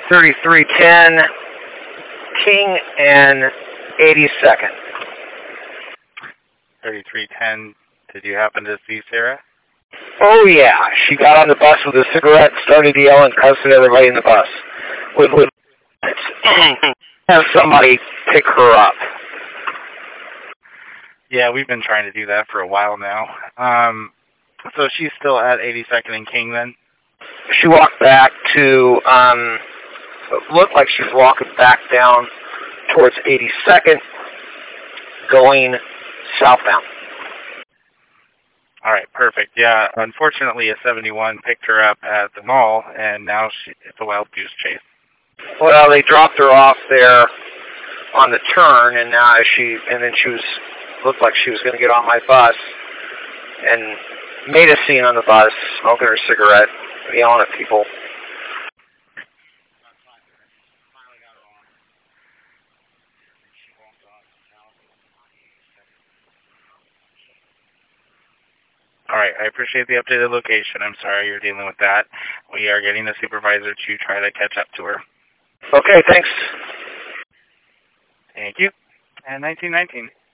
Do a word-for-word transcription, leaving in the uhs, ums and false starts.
thirty-three ten King and eighty-second. thirty-three ten, did you happen to see Sarah? Oh yeah, she got on the bus with a cigarette, started yelling, cussing everybody in the bus. With, with have somebody pick her up. Yeah, we've been trying to do that for a while now. Um, so she's still at eighty-second and King then? She walked back to, um, looked like she was walking back down towards eighty-second, going southbound. All right, perfect. Yeah, unfortunately, a seventy-one picked her up at the mall, and now she, it's a wild goose chase. Well, they dropped her off there on the turn, and now she, and then she was, looked like she was going to get on my bus, and made a scene on the bus, smoking her cigarette, yelling at people. All right, I appreciate the updated location. I'm sorry you're dealing with that. We are getting the supervisor to try to catch up to her. Okay, thanks. Thank you. And nineteen nineteen.